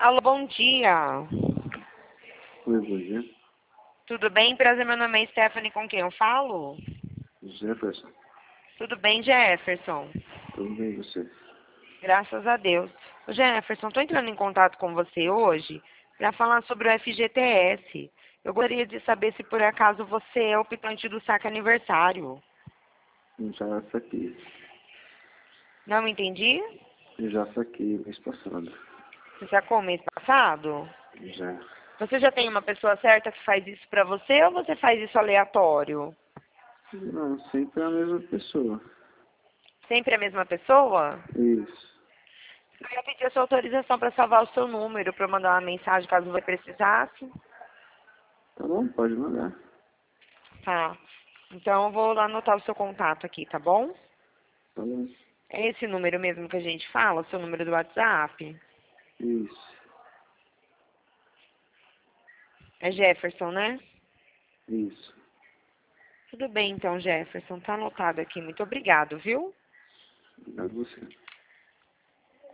Alô, bom dia. Oi, bom dia. Tudo bem? Prazer, meu nome é Stephanie, com quem eu falo? Jefferson, Tudo bem, Jefferson? tudo bem e você? Graças a Deus. Ô, Jefferson, estou entrando em contato com você hoje para falar sobre o FGTS. Eu gostaria de saber se por acaso você é optante do saque aniversário. Já saquei. Não entendi? Já saquei mês passado. Você sacou mês passado? Já. Você já tem uma pessoa certa que faz isso para você ou você faz isso aleatório? Não, sempre é a mesma pessoa. Sempre a mesma pessoa? Isso. Eu ia pedir a sua autorização para salvar o seu número, para mandar uma mensagem caso você precisasse. Tá bom, pode mandar. Tá. Então eu vou lá anotar o seu contato aqui, tá bom? Tá bom. É esse número mesmo que a gente fala, o seu número do WhatsApp? Isso. É Jefferson, né? Isso. Tudo bem então, Jefferson. Tá anotado aqui. Muito obrigado, viu? Obrigado a você.